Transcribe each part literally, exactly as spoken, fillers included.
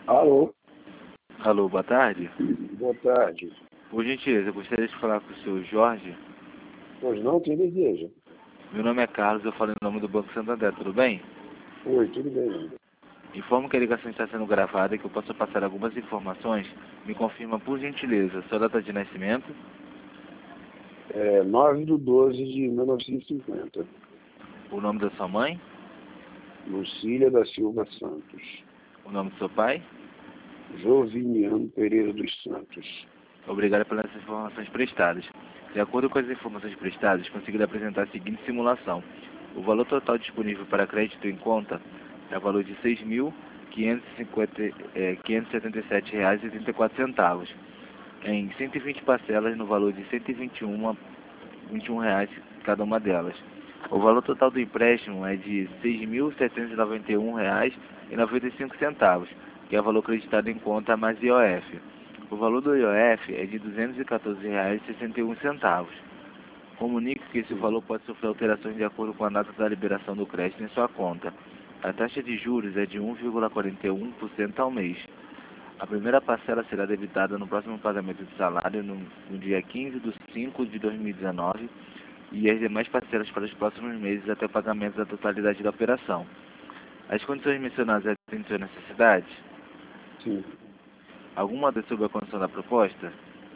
Alô, Alô, boa tarde. boa tarde. Por gentileza, eu gostaria de falar com o senhor Jorge. Pois não, quem deseja? Meu nome é Carlos, eu falo em nome do Banco Santander, tudo bem? Oi, tudo bem. Informo que a ligação está sendo gravada e que eu posso passar algumas informações. Me confirma, por gentileza, sua data de nascimento, É nove de doze de mil novecentos e cinquenta. o nome da sua mãe, Lucília da Silva Santos. o nome do seu pai. Joviniano Pereira dos Santos. Obrigado pelas informações prestadas. De acordo com as informações prestadas, consegui apresentar a seguinte simulação. O valor total disponível para crédito em conta é o valor de seis mil quinhentos e setenta e sete reais e trinta e quatro centavos, em cento e vinte parcelas no valor de cento e vinte e um, vinte e um reais cada uma delas. O valor total do empréstimo é de seis mil setecentos e noventa e um reais e noventa e cinco centavos, que é o valor creditado em conta mais I O F. O valor do I O F é de duzentos e quatorze reais e sessenta e um centavos. Comunique que esse valor pode sofrer alterações de acordo com a data da liberação do crédito em sua conta. A taxa de juros é de um vírgula quarenta e um por cento ao mês. A primeira parcela será debitada no próximo pagamento de salário no, no dia quinze de cinco de dois mil e dezenove e as demais parcelas para os próximos meses até o pagamento da totalidade da operação. As condições mencionadas atendem suas necessidades? Sim. Alguma das sob a condição da proposta?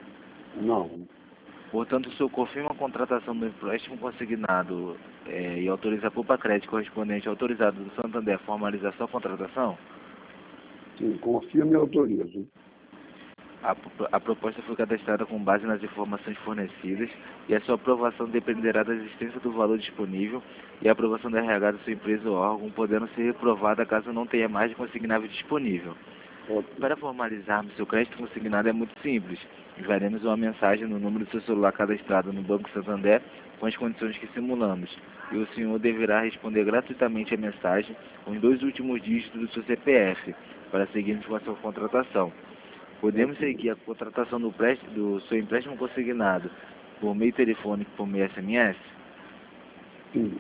Não. Portanto, o senhor confirma a contratação do empréstimo consignado é, e autoriza a culpa crédito correspondente autorizado do Santander a formalizar sua contratação? Sim, confirmo e autorizo. A, a proposta foi cadastrada com base nas informações fornecidas e a sua aprovação dependerá da existência do valor disponível e a aprovação da R H da sua empresa ou órgão, podendo ser reprovada caso não tenha mais de consignável disponível. Ok. Para formalizarmos seu crédito consignado é muito simples. Enviaremos uma mensagem no número do seu celular cadastrado no Banco Santander com as condições que simulamos. E o senhor deverá responder gratuitamente a mensagem com os dois últimos dígitos do seu C P F para seguirmos com a sua contratação. Podemos Ok. seguir a contratação do, préstimo, do seu empréstimo consignado por meio telefônico e por meio S M S? Sim.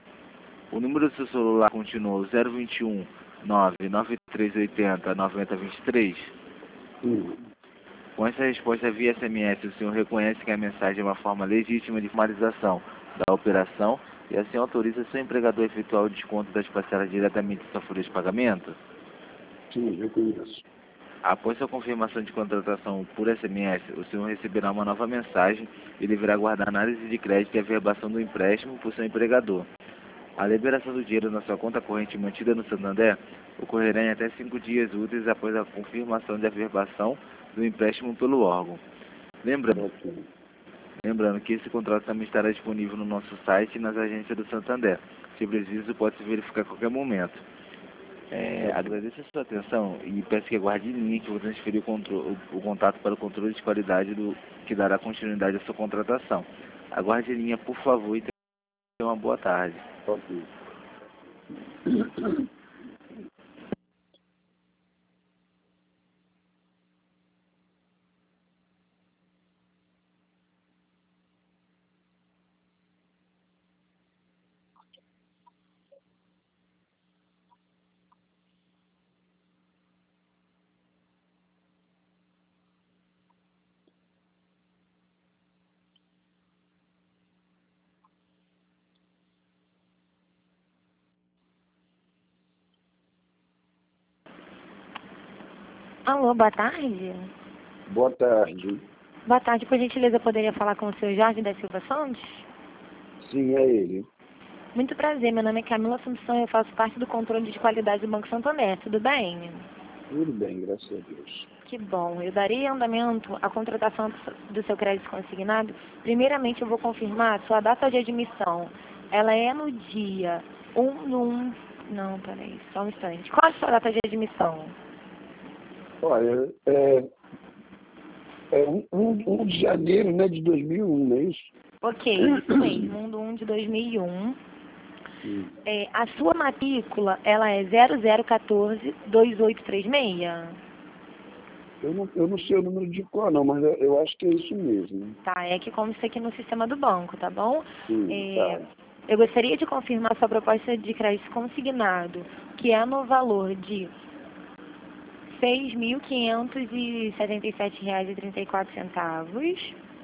O número do seu celular continua zero vinte e um, nove nove três oito zero, nove zero dois três? Sim. Com essa resposta via S M S, o senhor reconhece que a mensagem é uma forma legítima de formalização da operação e assim autoriza seu empregador a efetuar o desconto das parcelas diretamente em sua folha de pagamento? Sim, reconheço. Após sua confirmação de contratação por S M S, o senhor receberá uma nova mensagem e deverá aguardar a análise de crédito e a verbação do empréstimo por seu empregador. A liberação do dinheiro na sua conta corrente mantida no Santander ocorrerá em até cinco dias úteis após a confirmação de averbação do empréstimo pelo órgão. Lembrando, Ok. lembrando que esse contrato também estará disponível no nosso site e nas agências do Santander. Se preciso, pode se verificar a qualquer momento. É, agradeço a sua atenção e peço que aguarde em linha que eu vou transferir o, contro- o, o contato para o controle de qualidade do, que dará continuidade à sua contratação. Aguarde em linha, por favor, e tenha uma boa tarde. Ok. Alô, boa tarde. Boa tarde. Boa tarde, por gentileza, eu poderia falar com o senhor Jorge da Silva Santos? Sim, é ele. Muito prazer, meu nome é Camila Assunção e eu faço parte do controle de qualidade do Banco Santander, tudo bem? Tudo bem, graças a Deus. Que bom, eu darei andamento à contratação do seu crédito consignado. Primeiramente, eu vou confirmar a sua data de admissão. Ela é no dia um de um... Não, peraí, só um instante. Qual a sua data de admissão? Olha, é, é um, um, um de janeiro, né, de dois mil e um, não é isso? Ok, isso mesmo, um de um de dois mil e um. Sim. É, a sua matrícula, ela é zero zero um quatro dois oito três seis? Eu não, eu não sei o número de cor, não, mas eu, eu acho que é isso mesmo. Tá, é que como isso aqui no sistema do banco, tá bom? Sim, É, tá. eu gostaria de confirmar sua proposta de crédito consignado, que é no valor de seis mil quinhentos e setenta e sete reais e trinta e quatro centavos,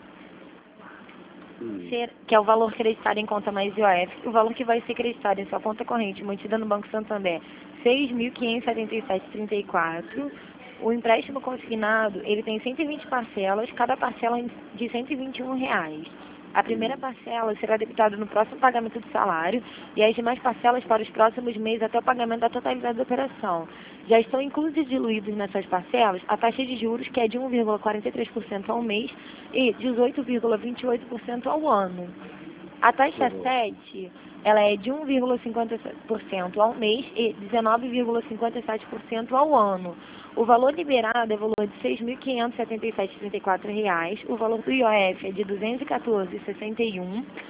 que é o valor creditado em conta mais I O F. O valor que vai ser creditado em sua conta corrente mantida no Banco Santander, seis mil quinhentos e setenta e sete reais e trinta e quatro. O empréstimo consignado, ele tem cento e vinte parcelas, cada parcela de cento e vinte e um reais. A primeira parcela será debitada no próximo pagamento do salário e as demais parcelas para os próximos meses até o pagamento da totalidade da operação. Já estão inclusos e diluídos nessas parcelas a taxa de juros, que é de um vírgula quarenta e três por cento ao mês e dezoito vírgula vinte e oito por cento ao ano. A taxa sete, ela é de um vírgula cinquenta por cento ao mês e dezenove vírgula cinquenta e sete por cento ao ano. O valor liberado é o valor de seis mil quinhentos e setenta e sete reais e trinta e quatro reais. O valor do I O F é de duzentos e quatorze reais e sessenta e um centavos.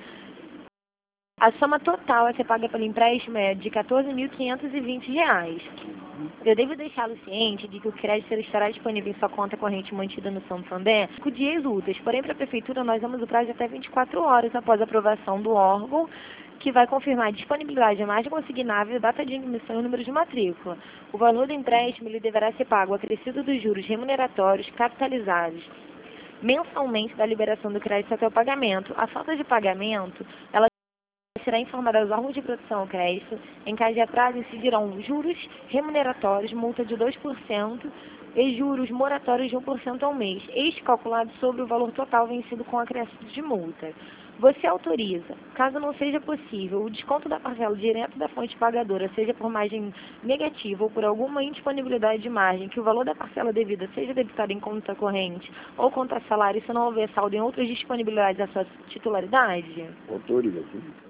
A soma total a ser paga pelo empréstimo é de quatorze mil quinhentos e vinte reais. Eu devo deixá-lo ciente de que o crédito estará disponível em sua conta corrente mantida no Santander com dias úteis. Porém, para a Prefeitura, nós damos o prazo de até vinte e quatro horas após a aprovação do órgão, que vai confirmar a disponibilidade de margem consignável, data de emissão e número de matrícula. O valor do empréstimo ele deverá ser pago acrescido dos juros remuneratórios capitalizados mensalmente da liberação do crédito até o pagamento. A falta de pagamento, ela será informada aos órgãos de produção ao crédito. Em caso de atraso, incidirão juros remuneratórios, multa de dois por cento e juros moratórios de um por cento ao mês, este calculado sobre o valor total vencido com acréscimo de multa. Você autoriza, caso não seja possível, o desconto da parcela direto da fonte pagadora, seja por margem negativa ou por alguma indisponibilidade de margem, que o valor da parcela devida seja debitado em conta corrente ou conta salário, se não houver saldo em outras disponibilidades da sua titularidade? Autoriza.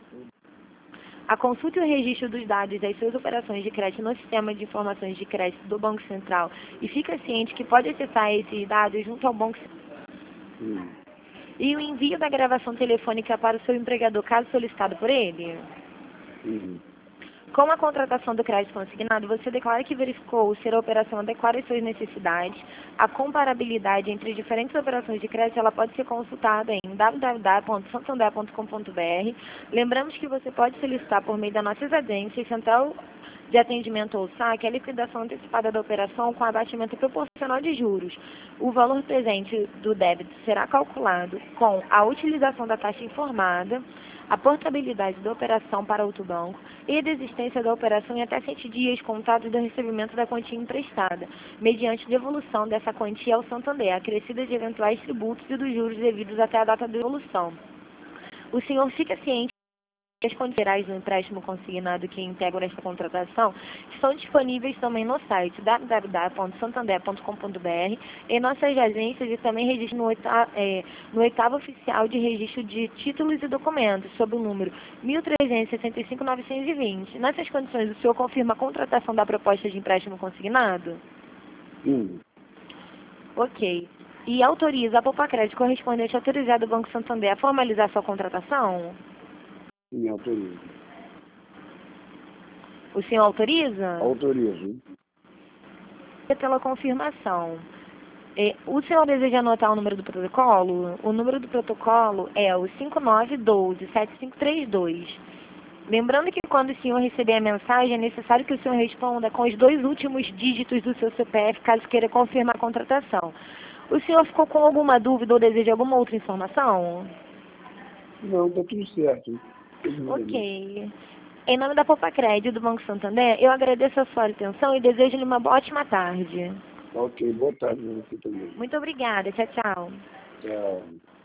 A consulta e o registro dos dados das suas operações de crédito no sistema de informações de crédito do Banco Central e fica ciente que pode acessar esses dados junto ao Banco Central. Hum. E o envio da gravação telefônica para o seu empregador, caso solicitado por ele. Hum. Com a contratação do crédito consignado, você declara que verificou ser a operação adequada às suas necessidades. A comparabilidade entre diferentes operações de crédito ela pode ser consultada em w w w ponto santander ponto com ponto b r. Lembramos que você pode solicitar por meio das nossas agências, Central de Atendimento ou saque, a liquidação antecipada da operação com abatimento proporcional de juros. O valor presente do débito será calculado com a utilização da taxa informada, a portabilidade da operação para outro banco e a desistência da operação em até sete dias contados do recebimento da quantia emprestada, mediante devolução dessa quantia ao Santander, acrescida de eventuais tributos e dos juros devidos até a data da devolução. O senhor fica ciente que as condições gerais do empréstimo consignado que integram esta contratação estão disponíveis também no site w w w ponto santander ponto com ponto b r e nossas agências e também registro no oitavo, é, no oitavo oficial de registro de títulos e documentos, sob o número mil trezentos e sessenta e cinco mil novecentos e vinte. Nessas condições, o senhor confirma a contratação da proposta de empréstimo consignado? Sim. Ok. E autoriza a Popacred correspondente autorizado do Banco Santander a formalizar sua contratação? Sim, autoriza. O senhor autoriza? Autoriza. Pela confirmação. É, o senhor deseja anotar o número do protocolo? O número do protocolo é o cinco nove um dois sete cinco três dois. Lembrando que quando o senhor receber a mensagem, é necessário que o senhor responda com os dois últimos dígitos do seu C P F, caso queira confirmar a contratação. O senhor ficou com alguma dúvida ou deseja alguma outra informação? Não, está tudo certo. Ok. Em nome da Popacred do Banco Santander, eu agradeço a sua atenção e desejo-lhe uma ótima tarde. Ok, boa tarde para você também. Muito obrigada. Tchau, tchau. Tchau.